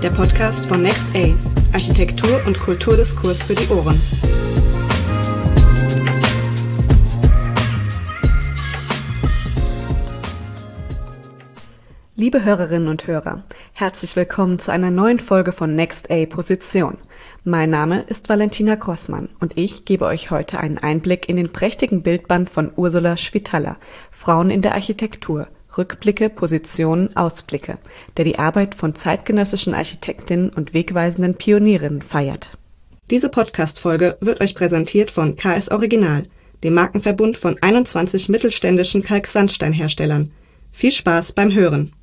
der Podcast von Next-A, Architektur und Kulturdiskurs für die Ohren. Liebe Hörerinnen und Hörer, herzlich willkommen zu einer neuen Folge von Next-A Position. Mein Name ist Valentina Grossmann und ich gebe euch heute einen Einblick in den prächtigen Bildband von Ursula Schwitala, Frauen in der Architektur, Rückblicke, Positionen, Ausblicke, der die Arbeit von zeitgenössischen Architektinnen und wegweisenden Pionierinnen feiert. Diese Podcast-Folge wird euch präsentiert von KS Original, dem Markenverbund von 21 mittelständischen Kalksandsteinherstellern. Viel Spaß beim Hören!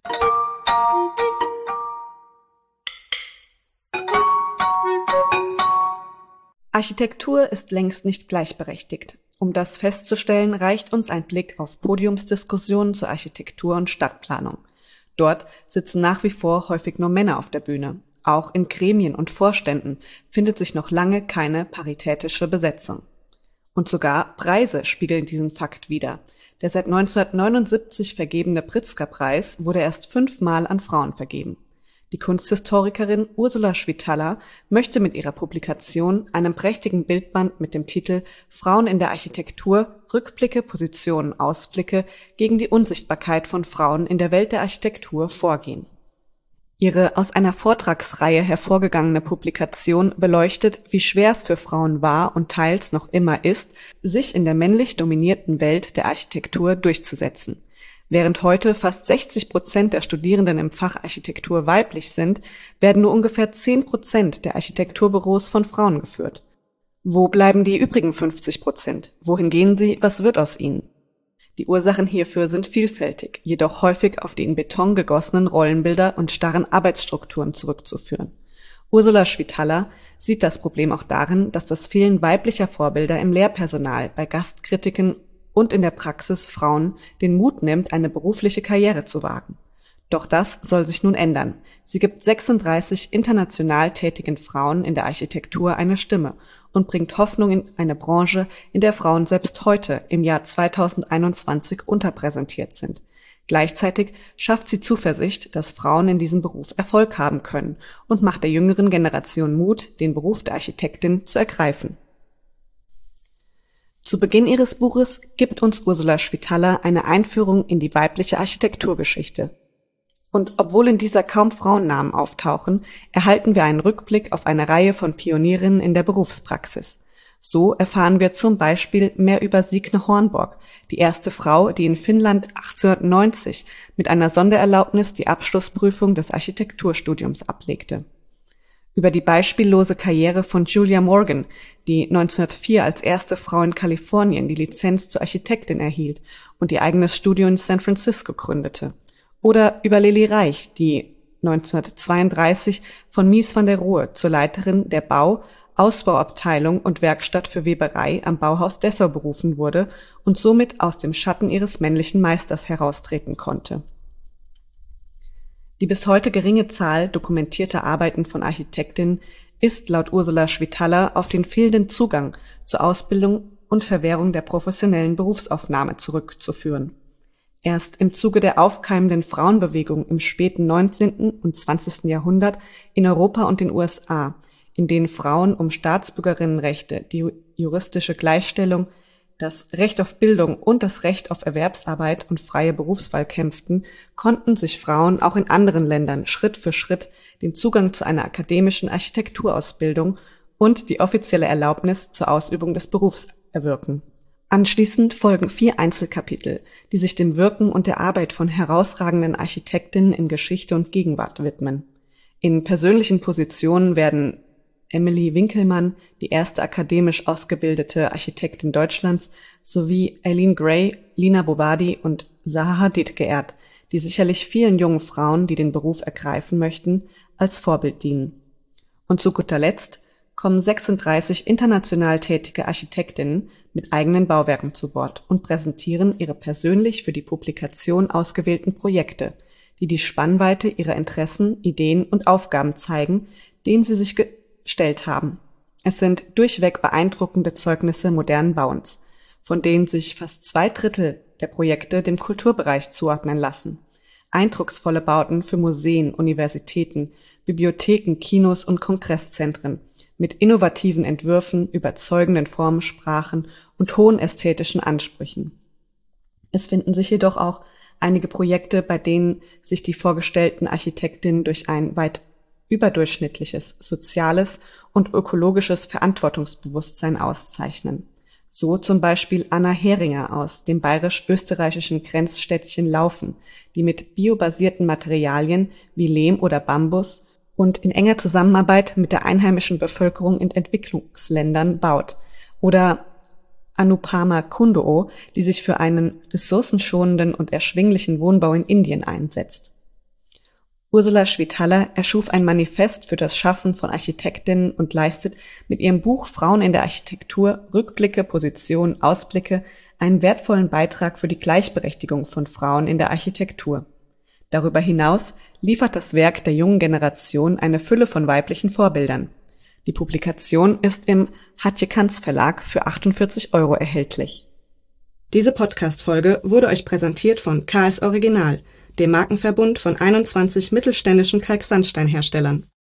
Architektur ist längst nicht gleichberechtigt. Um das festzustellen, reicht uns ein Blick auf Podiumsdiskussionen zur Architektur und Stadtplanung. Dort sitzen nach wie vor häufig nur Männer auf der Bühne. Auch in Gremien und Vorständen findet sich noch lange keine paritätische Besetzung. Und sogar Preise spiegeln diesen Fakt wider. Der seit 1979 vergebene Pritzker-Preis wurde erst 5-mal an Frauen vergeben. Die Kunsthistorikerin Ursula Schwitala möchte mit ihrer Publikation, einem prächtigen Bildband mit dem Titel Frauen in der Architektur, Rückblicke, Positionen, Ausblicke, gegen die Unsichtbarkeit von Frauen in der Welt der Architektur vorgehen. Ihre aus einer Vortragsreihe hervorgegangene Publikation beleuchtet, wie schwer es für Frauen war und teils noch immer ist, sich in der männlich dominierten Welt der Architektur durchzusetzen. Während heute fast 60% der Studierenden im Fach Architektur weiblich sind, werden nur ungefähr 10% der Architekturbüros von Frauen geführt. Wo bleiben die übrigen 50%? Wohin gehen sie? Was wird aus ihnen? Die Ursachen hierfür sind vielfältig, jedoch häufig auf die in Beton gegossenen Rollenbilder und starren Arbeitsstrukturen zurückzuführen. Ursula Schwitala sieht das Problem auch darin, dass das Fehlen weiblicher Vorbilder im Lehrpersonal, bei Gastkritiken und in der Praxis Frauen den Mut nimmt, eine berufliche Karriere zu wagen. Doch das soll sich nun ändern. Sie gibt 36 international tätigen Frauen in der Architektur eine Stimme und bringt Hoffnung in eine Branche, in der Frauen selbst heute, im Jahr 2021, unterpräsentiert sind. Gleichzeitig schafft sie Zuversicht, dass Frauen in diesem Beruf Erfolg haben können und macht der jüngeren Generation Mut, den Beruf der Architektin zu ergreifen. Zu Beginn ihres Buches gibt uns Ursula Schwitala eine Einführung in die weibliche Architekturgeschichte. Und obwohl in dieser kaum Frauennamen auftauchen, erhalten wir einen Rückblick auf eine Reihe von Pionierinnen in der Berufspraxis. So erfahren wir zum Beispiel mehr über Signe Hornborg, die erste Frau, die in Finnland 1890 mit einer Sondererlaubnis die Abschlussprüfung des Architekturstudiums ablegte. Über die beispiellose Karriere von Julia Morgan, die 1904 als erste Frau in Kalifornien die Lizenz zur Architektin erhielt und ihr eigenes Studio in San Francisco gründete. Oder über Lili Reich, die 1932 von Mies van der Rohe zur Leiterin der Bau-, Ausbauabteilung und Werkstatt für Weberei am Bauhaus Dessau berufen wurde und somit aus dem Schatten ihres männlichen Meisters heraustreten konnte. Die bis heute geringe Zahl dokumentierter Arbeiten von Architektinnen ist laut Ursula Schwitala auf den fehlenden Zugang zur Ausbildung und Verwehrung der professionellen Berufsaufnahme zurückzuführen. Erst im Zuge der aufkeimenden Frauenbewegung im späten 19. und 20. Jahrhundert in Europa und den USA, in denen Frauen um Staatsbürgerinnenrechte, die juristische Gleichstellung, das Recht auf Bildung und das Recht auf Erwerbsarbeit und freie Berufswahl kämpften, konnten sich Frauen auch in anderen Ländern Schritt für Schritt den Zugang zu einer akademischen Architekturausbildung und die offizielle Erlaubnis zur Ausübung des Berufs erwirken. Anschließend folgen 4 Einzelkapitel, die sich dem Wirken und der Arbeit von herausragenden Architektinnen in Geschichte und Gegenwart widmen. In persönlichen Positionen werden Emily Winkelmann, die erste akademisch ausgebildete Architektin Deutschlands, sowie Eileen Gray, Lina Bobadi und Zaha Hadid geehrt, die sicherlich vielen jungen Frauen, die den Beruf ergreifen möchten, als Vorbild dienen. Und zu guter Letzt kommen 36 international tätige Architektinnen mit eigenen Bauwerken zu Wort und präsentieren ihre persönlich für die Publikation ausgewählten Projekte, die die Spannweite ihrer Interessen, Ideen und Aufgaben zeigen, denen sie sich gestellt haben. Es sind durchweg beeindruckende Zeugnisse modernen Bauens, von denen sich fast 2/3 der Projekte dem Kulturbereich zuordnen lassen. Eindrucksvolle Bauten für Museen, Universitäten, Bibliotheken, Kinos und Kongresszentren mit innovativen Entwürfen, überzeugenden Formensprachen und hohen ästhetischen Ansprüchen. Es finden sich jedoch auch einige Projekte, bei denen sich die vorgestellten Architektinnen durch ein weit überdurchschnittliches soziales und ökologisches Verantwortungsbewusstsein auszeichnen. So zum Beispiel Anna Heringer aus dem bayerisch-österreichischen Grenzstädtchen Laufen, die mit biobasierten Materialien wie Lehm oder Bambus und in enger Zusammenarbeit mit der einheimischen Bevölkerung in Entwicklungsländern baut. Oder Anupama Kundoh, die sich für einen ressourcenschonenden und erschwinglichen Wohnbau in Indien einsetzt. Ursula Schwitaler erschuf ein Manifest für das Schaffen von Architektinnen und leistet mit ihrem Buch Frauen in der Architektur, Rückblicke, Positionen, Ausblicke einen wertvollen Beitrag für die Gleichberechtigung von Frauen in der Architektur. Darüber hinaus liefert das Werk der jungen Generation eine Fülle von weiblichen Vorbildern. Die Publikation ist im Hatje Kantz Verlag für 48 € erhältlich. Diese Podcast-Folge wurde euch präsentiert von KS Original, dem Markenverbund von 21 mittelständischen Kalksandsteinherstellern.